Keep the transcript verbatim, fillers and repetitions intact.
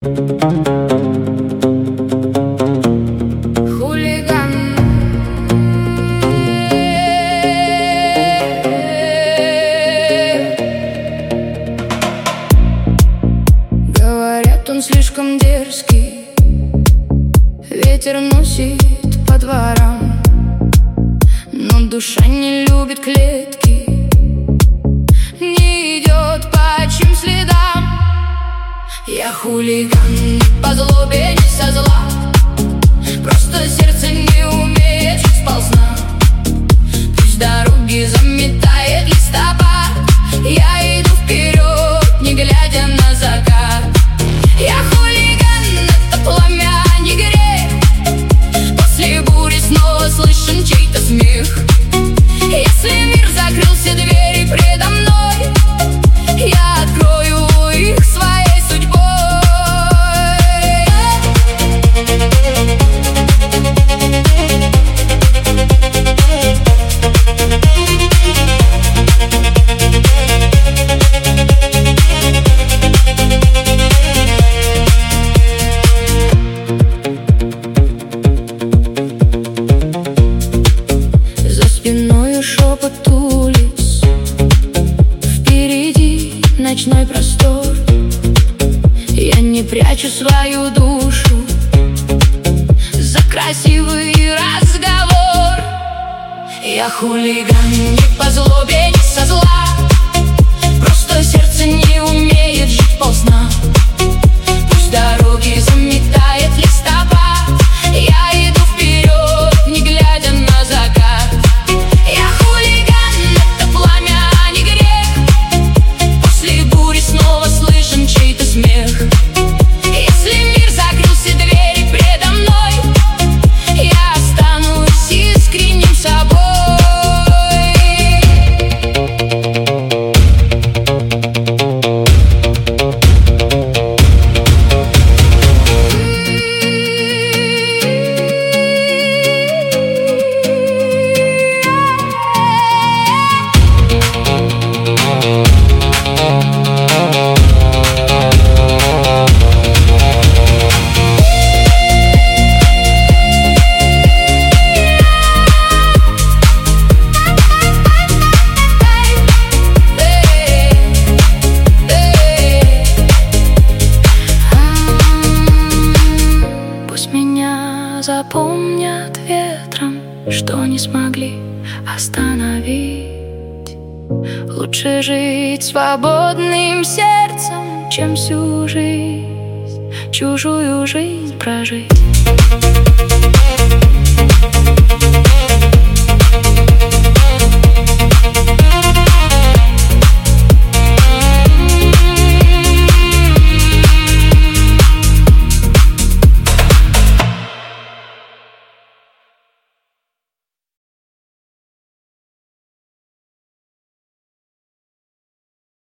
Хулиган. Говорят, он слишком дерзкий, ветер носит по дворам, но душа не любит клетки, не идет по чьим следам. Я хулиган не по злобе, не со зла, просто сердце не умеет жить сползна. Пусть дороги заметает листопад, я иду вперед, не глядя на закат. Я хулиган, это пламя, не грех, после бури снова слышен чей-то смех. Если мир закрыл все двери предо мной, я открою их своей судьбой. За спиною шепот улиц, впереди ночной простор. Я не прячу свою душу за красивый разговор. Я хулиган не по злобе, не со зла, просто сердце не умеет жить полсна. Пусть дороги заметает листопад, я иду вперед, не глядя на закат. Я хулиган, это пламя, не грех, после бури снова слышен чей-то смех. Если мир закрыл все двери предо мной, я останусь искренним собой. Запомнят ветром, что не смогли остановить. Лучше жить свободным сердцем, чем всю жизнь, чужую жизнь прожить.